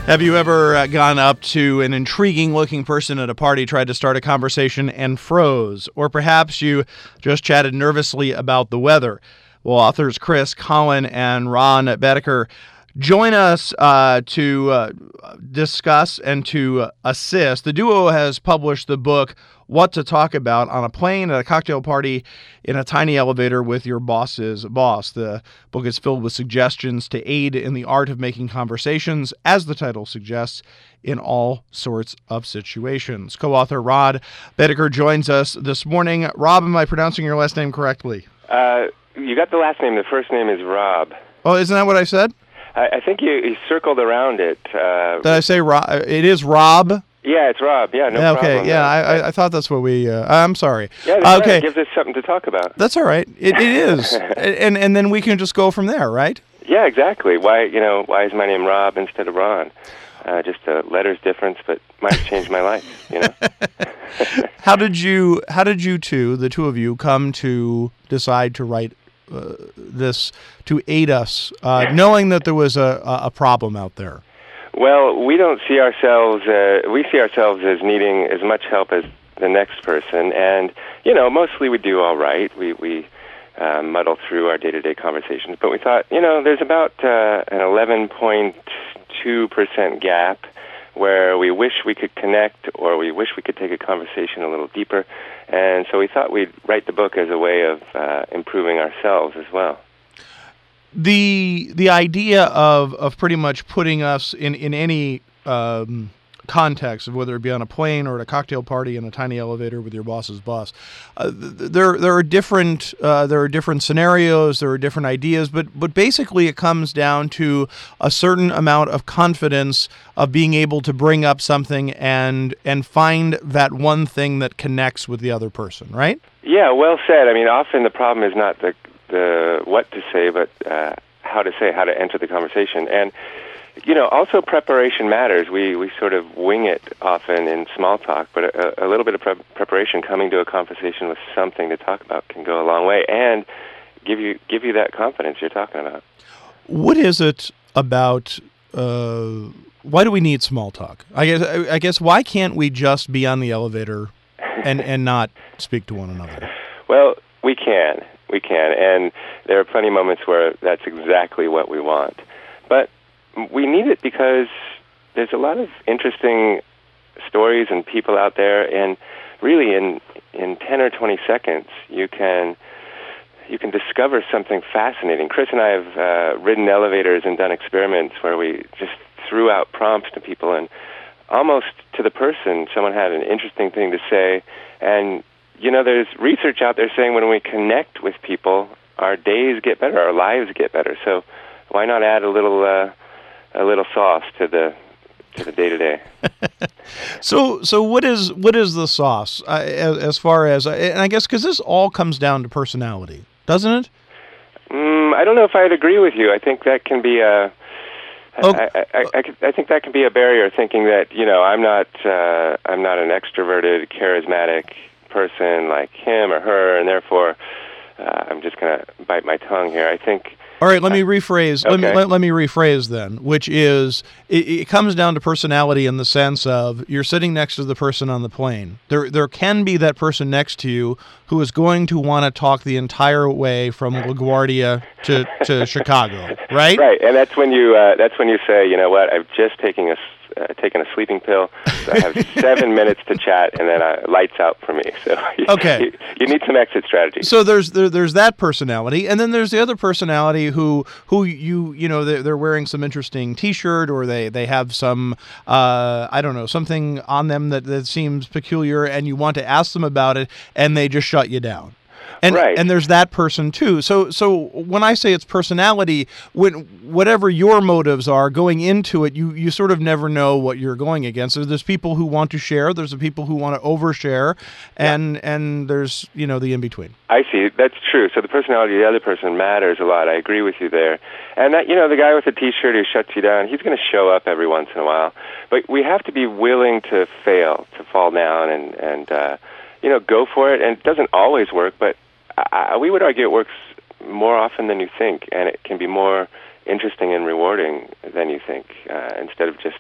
Have you ever gone up to an intriguing-looking person at a party, tried to start a conversation, and froze? Or perhaps you just chatted nervously about the weather? Well, authors Chris, Colin, and Ron Boedeker join us to discuss and to assist. The duo has published the book, What to Talk About on a Plane, at a Cocktail Party, in a Tiny Elevator with Your Boss's Boss. The book is filled with suggestions to aid in the art of making conversations, as the title suggests, in all sorts of situations. Co-author Rod Boedeker joins us this morning. Rob, am I pronouncing your last name correctly? You got the last name. The first name is Rob. Oh, isn't that what I said? I think you circled around it. Did I say Rob? It is Rob? Yeah, it's Rob. Yeah, no problem. Okay, yeah, I thought that's what we... I'm sorry. Yeah, that's okay. Right. It gives us something to talk about. That's all right. It is. and then we can just go from there, right? Yeah, exactly. Why is my name Rob instead of Ron? Just a letters difference, but might have changed my life, you know? How did you two, the two of you, come to decide to write this to aid us, knowing that there was a problem out there? Well, we don't see ourselves. We see ourselves as needing as much help as the next person, and mostly we do all right. We muddle through our day-to-day conversations, but we thought, there's about an 11.2% gap where we wish we could connect, or we wish we could take a conversation a little deeper, and so we thought we'd write the book as a way of improving ourselves as well. The idea of pretty much putting us in any context, of whether it be on a plane or at a cocktail party in a tiny elevator with your boss's boss, there are different scenarios, there are different ideas, but basically it comes down to a certain amount of confidence of being able to bring up something and find that one thing that connects with the other person, right? Yeah, well said. I mean, often the problem is not the what to say, but how to say, how to enter the conversation. And, also preparation matters. We sort of wing it often in small talk, but a little bit of preparation, coming to a conversation with something to talk about, can go a long way and give you that confidence you're talking about. What is it about... why do we need small talk? I guess why can't we just be on the elevator and not speak to one another? Well, we can, and there are plenty of moments where that's exactly what we want. But we need it because there's a lot of interesting stories and people out there, and really in 10 or 20 seconds you can discover something fascinating. Chris and I have ridden elevators and done experiments where we just threw out prompts to people, and almost to the person, someone had an interesting thing to say. And there's research out there saying when we connect with people, our days get better, our lives get better. So why not add a little sauce to the day-to-day? So what is the sauce as far as, and I guess because this all comes down to personality, doesn't it? I don't know if I'd agree with you. I think that can be I think that can be a barrier, thinking that I'm not an extroverted, charismatic person like him or her, and therefore I'm just going to bite my tongue here. I think... All right, let me rephrase. Okay. Let me rephrase then, which is it comes down to personality in the sense of you're sitting next to the person on the plane. There can be that person next to you who is going to want to talk the entire way from LaGuardia to Chicago, right? Right, and that's when you say, you know what, I've just taken a sleeping pill, so I have 7 minutes to chat, and then lights out for me. So okay. You need some exit strategy. So there's that personality, and then there's the other personality who they're wearing some interesting T-shirt, or they have some something on them that seems peculiar, and you want to ask them about it, and they just shut you down. And, right. And there's that person too. So when I say it's personality, whatever your motives are going into it, you sort of never know what you're going against. So there's people who want to share, there's the people who want to overshare, and there's the in between. I see. That's true. So the personality of the other person matters a lot. I agree with you there. And that the guy with the T-shirt who shuts you down, he's going to show up every once in a while. But we have to be willing to fail, to fall down, and go for it. And it doesn't always work, but we would argue it works more often than you think, and it can be more interesting and rewarding than you think, instead of just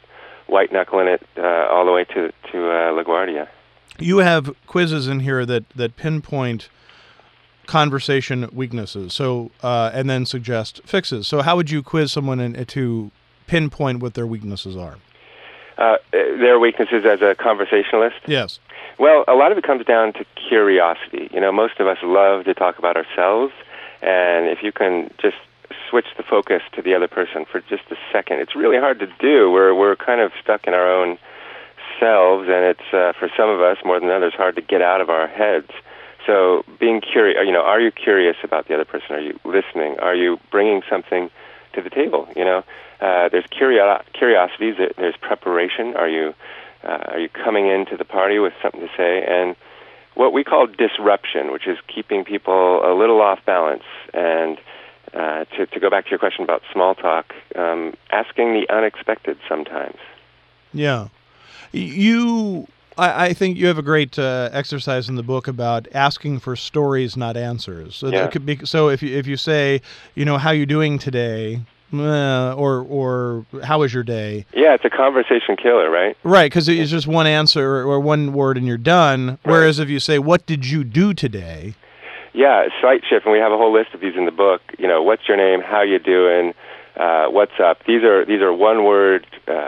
white-knuckling it all the way to LaGuardia. You have quizzes in here that pinpoint conversation weaknesses, so and then suggest fixes. So how would you quiz someone to pinpoint what their weaknesses are? Their weaknesses as a conversationalist? Yes. Well, a lot of it comes down to curiosity. Most of us love to talk about ourselves, and if you can just switch the focus to the other person for just a second, it's really hard to do. We're kind of stuck in our own selves, and it's, for some of us, more than others, hard to get out of our heads. So being curious, are you curious about the other person? Are you listening? Are you bringing something to the table? There's curiosity, there's preparation. Are you coming into the party with something to say? And what we call disruption, which is keeping people a little off balance. And to go back to your question about small talk, asking the unexpected sometimes. Yeah. I think you have a great exercise in the book about asking for stories, not answers. So, yeah. So if you say, how you doing today, or how was your day? Yeah, it's a conversation killer, right? Right, because it's just one answer or one word and you're done. Right. Whereas if you say, what did you do today? Yeah, slight shift, and we have a whole list of these in the book. What's your name? How you doing? What's up? These are one-word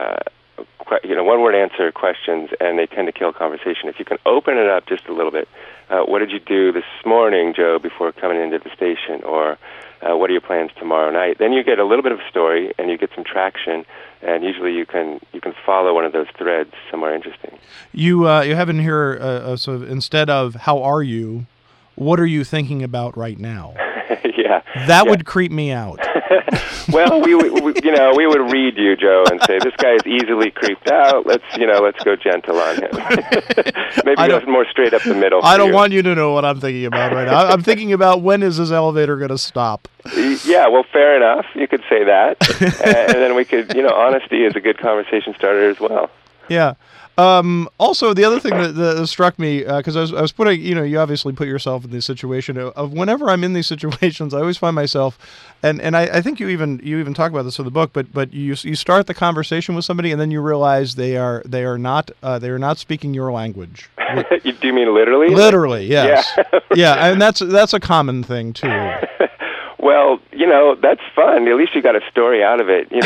one-word answer questions, and they tend to kill conversation. If you can open it up just a little bit, what did you do this morning, Joe, before coming into the station? Or what are your plans tomorrow night? Then you get a little bit of a story, and you get some traction, and usually you can follow one of those threads somewhere interesting. You have in here, sort of, instead of how are you, what are you thinking about right now? Yeah. That would creep me out. Well, we would read you, Joe, and say this guy is easily creeped out. Let's go gentle on him. Maybe go more straight up the middle. I don't want you to know what I'm thinking about right now. I'm thinking about when is this elevator going to stop. Yeah, well, fair enough. You could say that, and then we could. Honesty is a good conversation starter as well. Yeah. Also, the other thing that struck me, because I was putting, you obviously put yourself in this situation of whenever I'm in these situations, I always find myself, and I think you even talk about this in the book, but you start the conversation with somebody and then you realize they are not speaking your language. Do you mean literally? Literally, yes. Yeah. Yeah, and that's a common thing too. Well, that's fun. At least you got a story out of it. You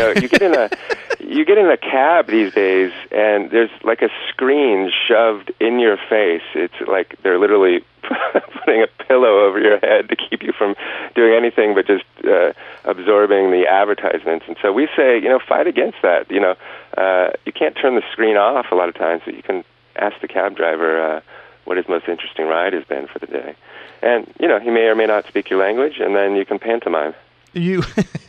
get in a cab these days, and there's like a screen shoved in your face. It's like they're literally putting a pillow over your head to keep you from doing anything but just absorbing the advertisements. And so we say, fight against that. You can't turn the screen off a lot of times, but you can ask the cab driver what his most interesting ride has been for the day. And, he may or may not speak your language, and then you can pantomime. You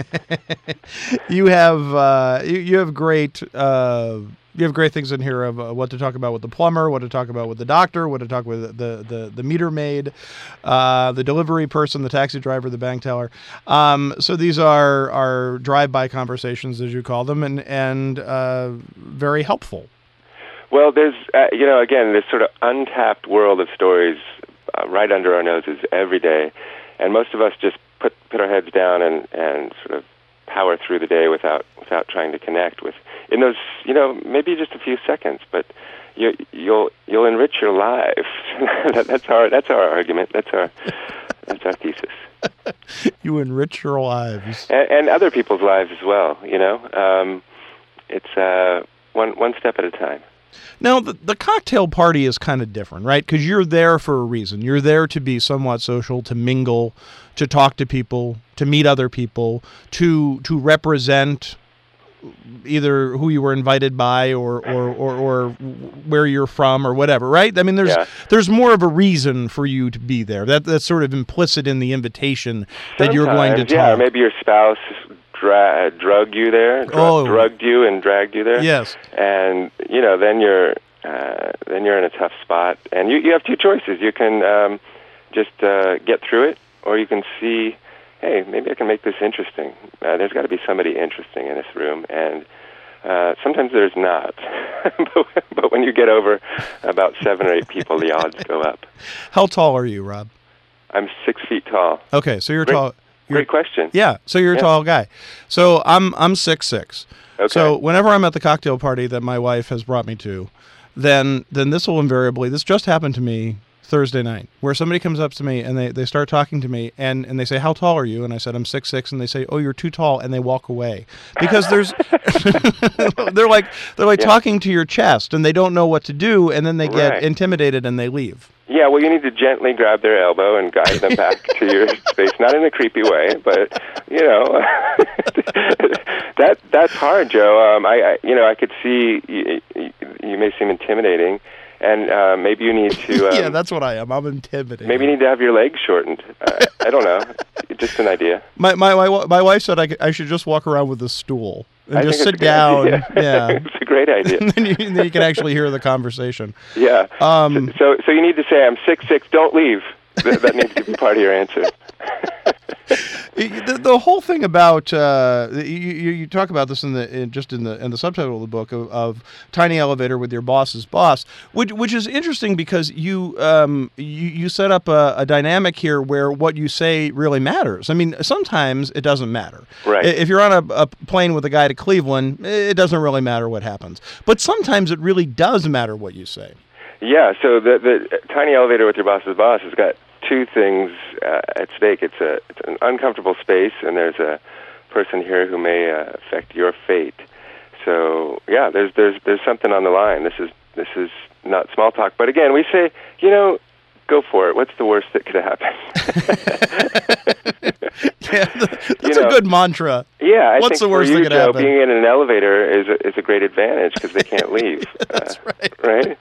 have great things in here of what to talk about with the plumber, what to talk about with the doctor, what to talk with the meter maid, the delivery person, the taxi driver, the bank teller. So these are drive-by conversations, as you call them, and very helpful. Well, there's again this sort of untapped world of stories right under our noses every day, and most of us just put our heads down and sort of power through the day without trying to connect with in those maybe just a few seconds, but you'll enrich your lives. That's our argument. That's our thesis. You enrich your lives and other people's lives as well. It's one step at a time. Now, the cocktail party is kind of different, right? Because you're there for a reason. You're there to be somewhat social, to mingle, to talk to people, to meet other people, to represent either who you were invited by or where you're from or whatever, right? I mean, there's more of a reason for you to be there. That's sort of implicit in the invitation that you're going to talk. Yeah, maybe your spouse drugged you there, drugged you and dragged you there. Yes, and then you're in a tough spot, and you have two choices. You can just get through it, or you can see, hey, maybe I can make this interesting. There's got to be somebody interesting in this room, and sometimes there's not. But when you get over about 7 or 8 people, the odds go up. How tall are you, Rob? I'm 6 feet tall. Okay, so you're tall. Great question. Yeah. So you're a tall guy. So I'm 6'6". Okay. So whenever I'm at the cocktail party that my wife has brought me to, then this will invariably, this just happened to me Thursday night, where somebody comes up to me and they start talking to me and they say, "How tall are you?" And I said, "I'm 6'6", and they say, "Oh, you're too tall," and they walk away because there's they're like talking to your chest and they don't know what to do, and then they get intimidated and they leave. Yeah, well, you need to gently grab their elbow and guide them back to your space, not in a creepy way, but that's hard, Joe. I could see you may seem intimidating. And maybe you need to... yeah, that's what I am. I'm intimidating. Maybe you need to have your legs shortened. I don't know. Just an idea. My wife said I should just walk around with a stool and just sit down. Yeah. It's a great idea. And then you can actually hear the conversation. Yeah. So you need to say, "I'm 6'6", don't leave." That needs to be part of your answer. The whole thing about you talk about this in the subtitle of the book of tiny elevator with your boss's boss, which is interesting because you set up a dynamic here where what you say really matters. I mean, sometimes it doesn't matter. Right. If you're on a plane with a guy to Cleveland, it doesn't really matter what happens. But sometimes it really does matter what you say. Yeah. So the tiny elevator with your boss's boss has got two things at stake. It's an uncomfortable space, and there's a person here who may affect your fate. So yeah, there's something on the line. This is not small talk, but again, we say, go for it. What's the worst that could happen? Yeah, that's a good mantra. Yeah, what's the worst that could happen? Being in an elevator is a great advantage because they can't leave. That's right. Right.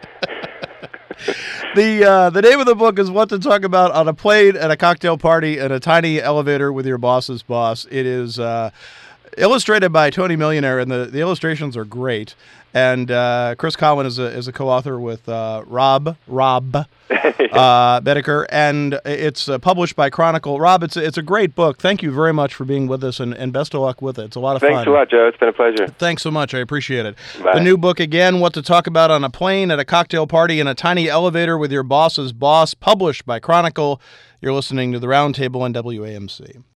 The name of the book is What to Talk About on a Plane, at a Cocktail Party, and a Tiny Elevator with Your Boss's Boss. It is illustrated by Tony Millionaire, and the illustrations are great. And Chris Collin is a co-author with Rob Bedecker, and it's published by Chronicle. Rob, it's a great book. Thank you very much for being with us, and best of luck with it. It's a lot of fun. Thanks a lot, Joe. It's been a pleasure. Thanks so much. I appreciate it. Bye. The new book, again, What to Talk About on a Plane, at a Cocktail Party, in a Tiny Elevator with Your Boss's Boss, published by Chronicle. You're listening to The Roundtable on WAMC.